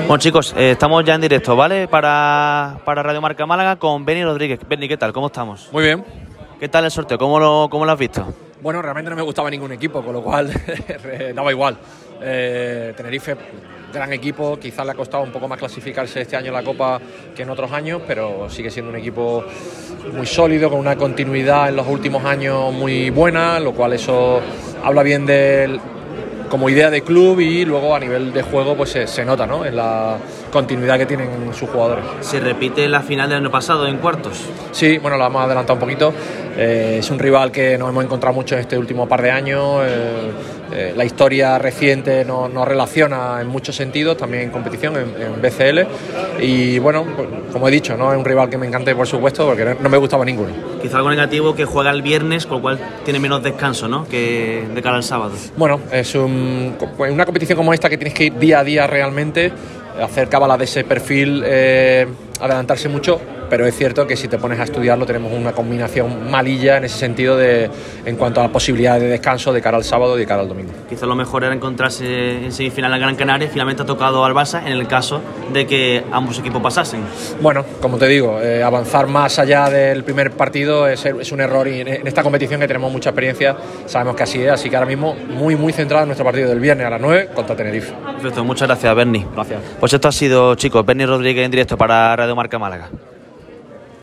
Bueno, chicos, estamos ya en directo, ¿vale? Para Radio Marca Málaga con Benny Rodríguez. Benny, ¿qué tal? ¿Cómo estamos? Muy bien. ¿Qué tal el sorteo? ¿Cómo lo has visto? Bueno, realmente no me gustaba ningún equipo, con lo cual daba igual. Tenerife, gran equipo, quizás le ha costado un poco más clasificarse este año en la Copa que en otros años, pero sigue siendo un equipo muy sólido, con una continuidad en los últimos años muy buena, lo cual eso habla bien de como idea de club, y luego a nivel de juego pues se nota, ¿no?, en la continuidad que tienen sus jugadores. ¿Se repite la final del año pasado en cuartos? Sí, bueno, la hemos adelantado un poquito. Es un rival que nos hemos encontrado mucho en este último par de años. La historia reciente nos relaciona en muchos sentidos, también en competición, en BCL. Y bueno, pues, como he dicho, no es un rival que me encante, por supuesto, porque no me gustaba ninguno. Quizá algo negativo, que juega el viernes, con lo cual tiene menos descanso, ¿no?, que de cara al sábado. Bueno, es una competición como esta que tienes que ir día a día realmente, hacer cábalas de ese perfil, adelantarse mucho, pero es cierto que si te pones a estudiarlo tenemos una combinación malilla en ese sentido en cuanto a la posibilidad de descanso de cara al sábado y de cara al domingo. Quizá lo mejor era encontrarse en semifinal en Gran Canaria. Finalmente ha tocado al Barça en el caso de que ambos equipos pasasen. Bueno, como te digo, avanzar más allá del primer partido es un error, y en esta competición que tenemos mucha experiencia sabemos que así es, así que ahora mismo muy centrado en nuestro partido del viernes a las 9 contra Tenerife. Perfecto, muchas gracias, Berni. Gracias. Pues esto ha sido, chicos, Benny Rodríguez en directo para Radio Marca Málaga.